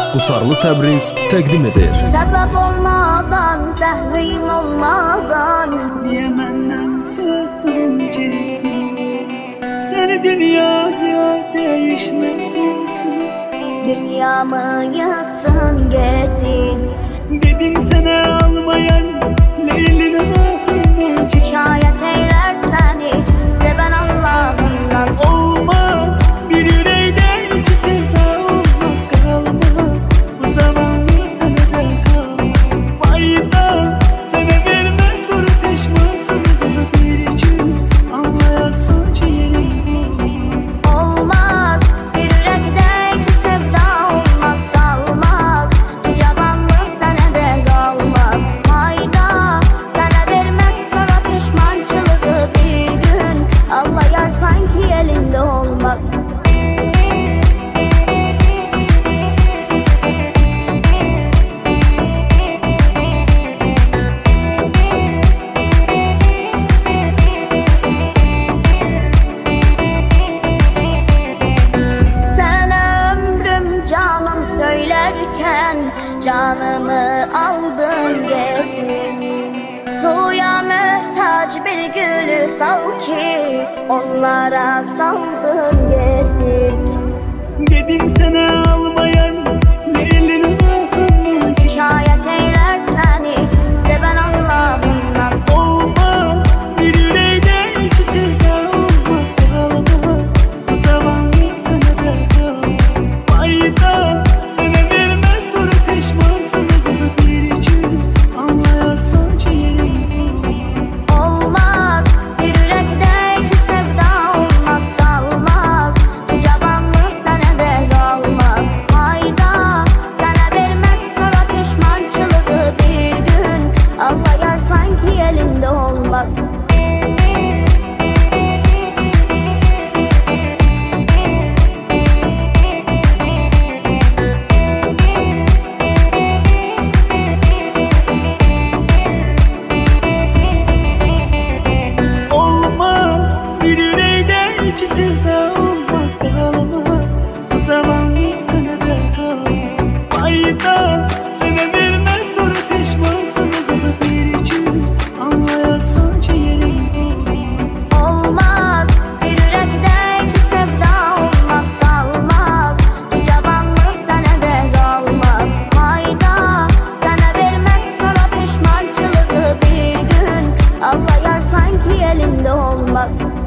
Qusarlı Təbriz təqdim edir. Səbəb olmadan, zəhrim olmadan niye benden çıktın gittin? Seni dünyaya değişmezsin. dünyamı yıktın gittin. Dedim sana almayan Leyli'ne bakın. Şikayet eyler seni, seven Allah'ından. Olmaz bir yüreğden iki sevda olmaz, kalmaz. Bu zamanlı sana da kalmaz. Fayda sana vermez, sonra pişmansın. Bir gün anlayarsın ciğerin olmaz. Olmaz, bir yürekteki sevda olmaz, kalmaz. Bu cavanlık sana da kalmaz. Fayda sana vermez, sonra pişmançılığı bir gün anlayar sanki elinde olmaz. Sana ömrüm canım söylerken canımı aldın gittin. Suya muhtaç bir gülü sal ki onlara saldın gittin. Dedim sana almayan Leyli'ne bakın. Şikayet eyler seni, seven Allah'ından. Olmaz bir yüreğden iki sevda olmaz, kalmaz. Bu zamanlık sana da kalmaz. Fayda sana vermez, sonra pişmansın. Bir gün anlayarsın ciğerin olmaz. Olmaz, bir yürekteki sevda olmaz, kalmaz. Bu cavanlık sana da kalmaz. Fayda sana vermez, sonra pişmançılığı bir gün anlayar sanki elinde olmaz. Olmaz bir yüreğden iki sevda olmaz, kalmaz. Bu zamanlık sana da kalmaz. Fayda sana vermez, sonra pişmansın. Bir gün anlayarsın ciğerin olmaz. Olmaz, bir yürekteki sevda olmaz, kalmaz. Bu cavanlık sana da kalmaz. Fayda sana vermez, sonra pişmançılığı bir gün anlayar sanki elinde olmaz.